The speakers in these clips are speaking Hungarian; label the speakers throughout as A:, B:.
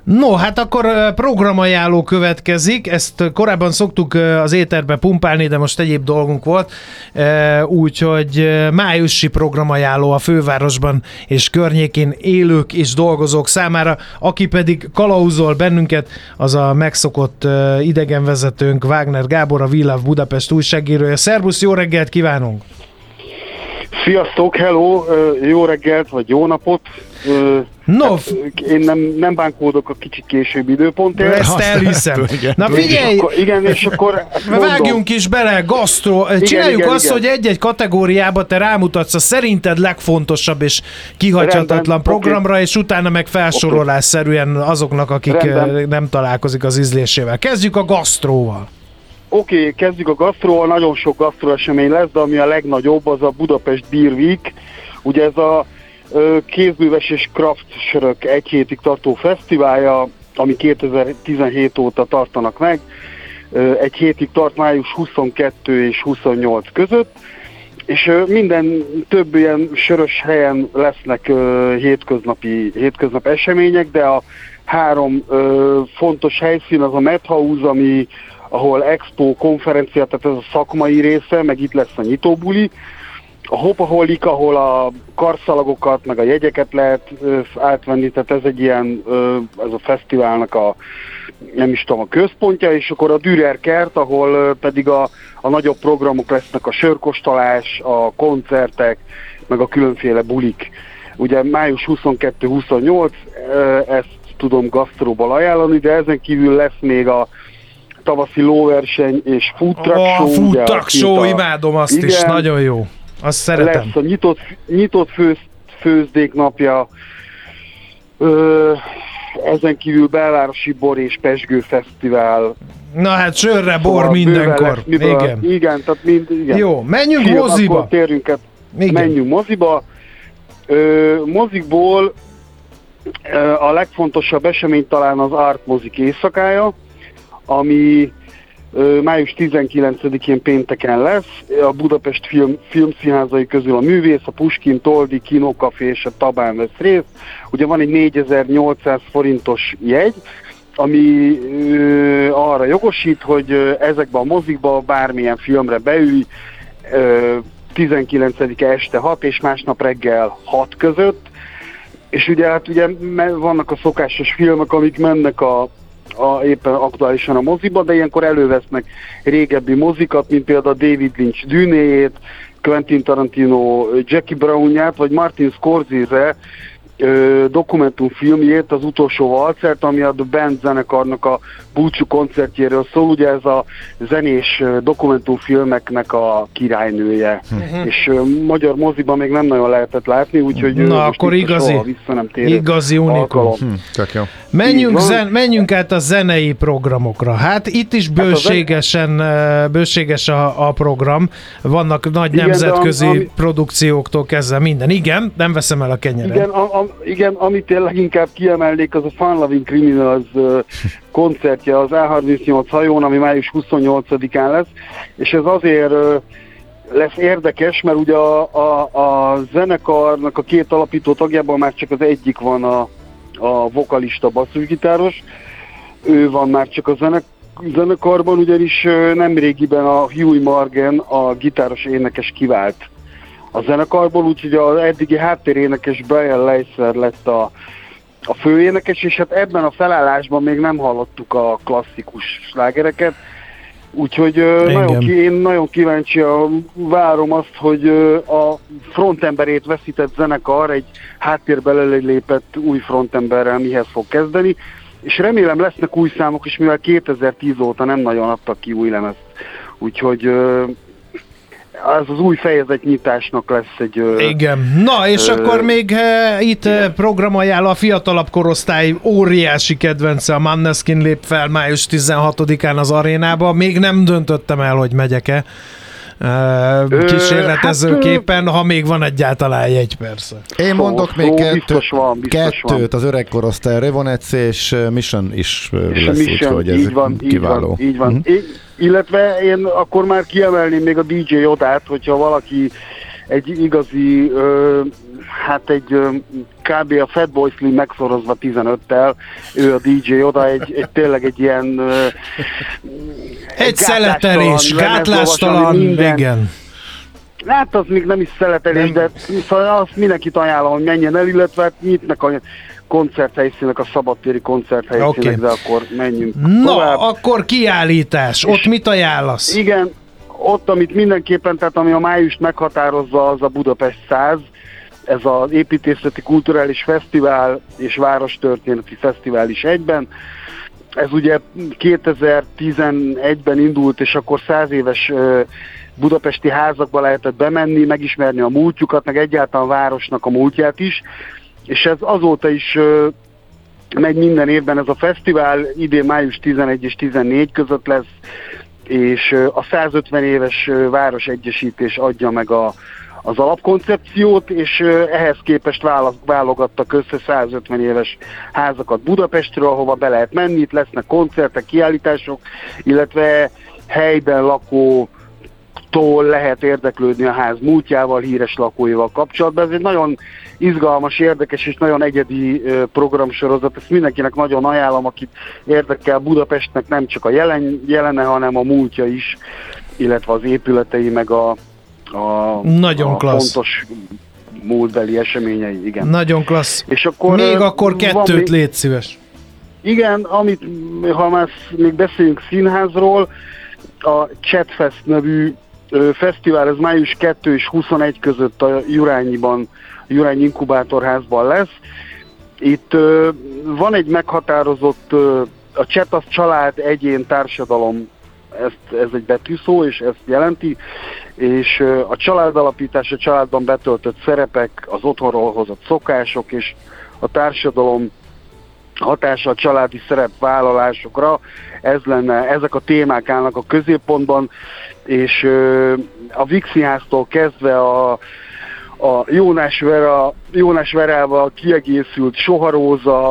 A: No, hát akkor programajánló következik, ezt korábban szoktuk az éterbe pumpálni, de most egyéb dolgunk volt, úgyhogy májusi programajánló a fővárosban és környékén élők és dolgozók számára, aki pedig kalauzol bennünket, az a megszokott idegenvezetőnk Wagner Gábor, a We Love Budapest újságírója. Szervusz, jó reggelt kívánunk!
B: Sziasztok, hello, jó reggelt, vagy jó napot.
A: No,
B: én nem bánkódok a kicsit később időpontért.
A: Ezt elhiszem. Na figyelj!
B: És akkor
A: vágjunk is bele, gasztro. Csináljuk azt, hogy egy-egy kategóriába te rámutatsz a szerinted legfontosabb és kihagyhatatlan programra, és utána meg felsorolásszerűen azoknak, akik nem találkozik az ízlésével. Kezdjük a gasztróval.
B: Oké, kezdjük a gasztróval, nagyon sok gasztró esemény lesz, de ami a legnagyobb, az a Budapest Beer Week. Ugye ez a kézműves és craft sörök egy hétig tartó fesztiválja, ami 2017 óta tartanak meg. Egy hétig tart május 22 és 28 között, és minden több ilyen sörös helyen lesznek hétköznap események, de a három fontos helyszín az a Madhouse, ahol expo, konferencia, tehát ez a szakmai része, meg itt lesz a nyitóbuli. A Hopaholic, ahol a karszalagokat, meg a jegyeket lehet átvenni, tehát ez egy ilyen, ez a fesztiválnak a központja, és akkor a Dürer kert, ahol pedig a nagyobb programok lesznek, a sörkóstolás, a koncertek, meg a különféle bulik. Ugye május 22-28, ezt tudom gasztróból ajánlani, de ezen kívül lesz még a tavaszi lóverseny és food truck show.
A: Food truck show, imádom azt, igen, is, nagyon jó. Azt szeretem.
B: Lesz a nyitott főzdék napja, ezen kívül belvárosi bor és pezsgő fesztivál.
A: Na hát sörre, bor szóval mindenkor.
B: Igen, tehát igen.
A: Jó, menjünk moziba.
B: Menjünk moziba. Mozikból a legfontosabb esemény talán az Art Mozik éjszakája, ami május 19-én pénteken lesz. A Budapest filmszínházai közül a Művész, a Puskin, Toldi, Kinokafé és a Tabán vesz részt. Ugye van egy 4800 forintos jegy, ami arra jogosít, hogy ezekben a mozikba bármilyen filmre beülj 19-e este 6 és másnap reggel 6 között. És ugye vannak a szokásos filmek, amik mennek éppen aktuálisan a moziba, de ilyenkor elővesznek régebbi mozikat, mint például David Lynch Dűnéjét, Quentin Tarantino Jackie Brownját, vagy Martin Scorsese dokumentumfilmjét, az Utolsó valcert, ami a The Band zenekarnak a búcsú koncertjéről szól, ugye ez a zenés dokumentumfilmeknek a királynője. És magyar moziban még nem nagyon lehetett látni, úgyhogy
A: na, akkor igazi unikum. Menjünk át a zenei programokra. Hát itt is bőséges a program. Vannak nagy nemzetközi produkcióktól kezdve minden. Igen, nem veszem el a kenyeret.
B: Igen, amit tényleg inkább kiemelnék, az a Fun Loving Criminals koncertje az A38 hajón, ami május 28-án lesz, és ez azért lesz érdekes, mert ugye a zenekarnak a két alapító tagjában már csak az egyik van a vokalista basszusgitáros, ő van már csak a zenekarban, ugyanis nemrégiben a Huey Morgan, a gitáros énekes kivált a zenekarból, úgyhogy az eddigi háttérénekes Brian Leiser lett a főénekes, és hát ebben a felállásban még nem hallottuk a klasszikus slágereket, úgyhogy én nagyon kíváncsian várom azt, hogy a frontemberét veszített zenekar egy háttérbe lépett új frontemberrel mihez fog kezdeni, és remélem lesznek új számok is, mivel 2010 óta nem nagyon adtak ki új lemezt, úgyhogy az új fejezetnyitásnak lesz egy...
A: Igen. Na, és akkor még itt programajánló a fiatalabb korosztály óriási kedvence, a Måneskin lép fel május 16-án az arénába. Még nem döntöttem el, hogy megyek-e kísérletezőképpen, ha még van egyáltalán jegy, persze.
C: Én mondok még kettőt,
B: van.
C: Az öreg korosztály, Revonec és Mission is lesz, úgyhogy ez kiváló.
B: Így van. Illetve én akkor már kiemelném még a DJ Odát, hogyha valaki egy igazi, kb. A Fatboy Slim megszorozva 15-tel, ő a DJ oda, tényleg egy ilyen
A: egy szeletelés, gátlástalan, igen.
B: Hát az még nem is szeletelés, de szóval azt mindenkit ajánlom, hogy menjen el, illetve hát nyitnak a koncerthelyszínek, a szabadtéri koncerthelyszínek, de akkor menjünk tovább.
A: Akkor kiállítás, ott mit ajánlasz?
B: Igen, ott, amit mindenképpen, tehát ami a májust meghatározza, az a Budapest 100, ez az építészeti kulturális fesztivál és várostörténeti fesztivál is egyben. Ez ugye 2011-ben indult, és akkor 100 éves budapesti házakba lehetett bemenni, megismerni a múltjukat, meg egyáltalán a városnak a múltját is, és ez azóta is megy minden évben ez a fesztivál, idén május 11 és 14 között lesz, és a 150 éves városegyesítés adja meg az alapkoncepciót, és ehhez képest válogattak össze 150 éves házakat Budapestről, ahova be lehet menni, itt lesznek koncertek, kiállítások, illetve helyben lakótól lehet érdeklődni a ház múltjával, híres lakóival kapcsolatban. Ez egy nagyon izgalmas, érdekes és nagyon egyedi programsorozat, ezt mindenkinek nagyon ajánlom, akit érdekel Budapestnek nem csak a jelene, hanem a múltja is, illetve az épületei, meg a fontos múltbeli eseményei, igen.
A: Nagyon klassz.
B: És akkor
A: még akkor kettőt légy szíves.
B: Igen, ha már még beszélünk színházról, a Chatfest nevű fesztivál, ez május 2 és 21 között a Jurányi Inkubátorházban lesz. Itt van egy meghatározott, a chat az család, egyén, társadalom, ez egy betűszó, és ezt jelenti, és a családalapítás, a családban betöltött szerepek, az otthonról hozott szokások, és a társadalom hatása a családi szerepvállalásokra, ezek a témák állnak a középpontban, és a Vixi-háztól kezdve a Jónás Verával kiegészült Soharóza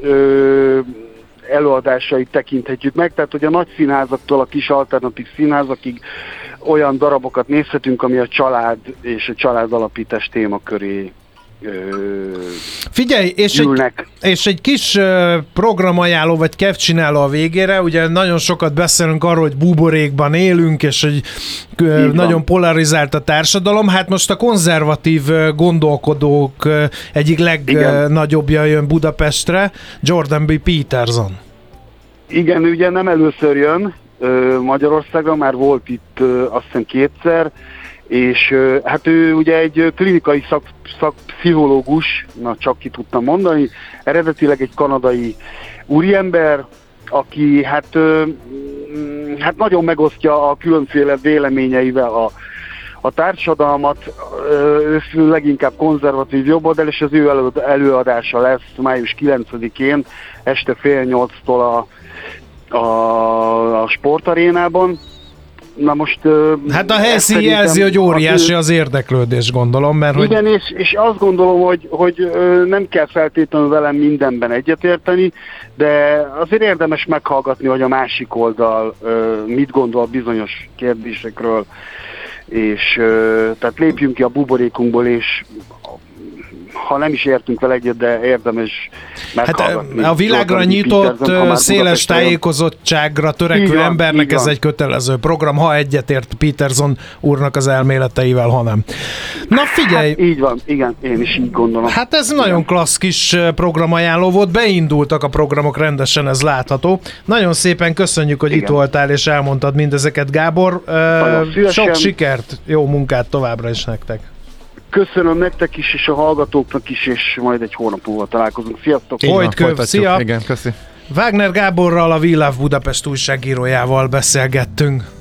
B: előadásait tekinthetjük meg, tehát hogy a nagy színházaktól a kis alternatív színházakig olyan darabokat nézhetünk, ami a család és a családalapítás témaköré
A: figyelj, és egy kis programajánló vagy kevcsináló a végére, ugye nagyon sokat beszélünk arról, hogy buborékban élünk, és hogy nagyon polarizált a társadalom, hát most a konzervatív gondolkodók egyik legnagyobbja jön Budapestre, Jordan B. Peterson.
B: Igen, ugye nem először jön Magyarországra, már volt itt azt hiszem kétszer, és hát ő ugye egy klinikai szakpszichológus, csak ki tudtam mondani, eredetileg egy kanadai úriember, aki hát nagyon megosztja a különféle véleményeivel a társadalmat, ő leginkább konzervatív jobboldal, és az ő előadása lesz május 9-én este 7:30-tól a sportarénában. Na most...
A: Hát a helyszín jelzi, hogy óriási az érdeklődés, gondolom, mert
B: igen, és azt gondolom, hogy nem kell feltétlenül velem mindenben egyetérteni, de azért érdemes meghallgatni, hogy a másik oldal mit gondol bizonyos kérdésekről, és tehát lépjünk ki a buborékunkból, és ha nem is értünk vele egyet, de érdemes meghallgatni.
A: Hát a világra nyitott, széles tájékozottságra törekvő embernek ez egy kötelező program, ha egyetért Peterson úrnak az elméleteivel, ha nem. Na figyelj!
B: Hát így van, igen, én is így gondolom.
A: Hát ez nagyon klassz kis programajánló volt, beindultak a programok rendesen, ez látható. Nagyon szépen köszönjük, hogy itt voltál és elmondtad mindezeket, Gábor. Sok sikert, jó munkát továbbra is nektek.
B: Köszönöm nektek is, és a hallgatóknak is, és majd egy hónap múlva találkozunk. Sziasztok!
A: Folytköv, szia!
C: Igen, köszi.
A: Wagner Gáborral, a We Love Budapest újságírójával beszélgettünk.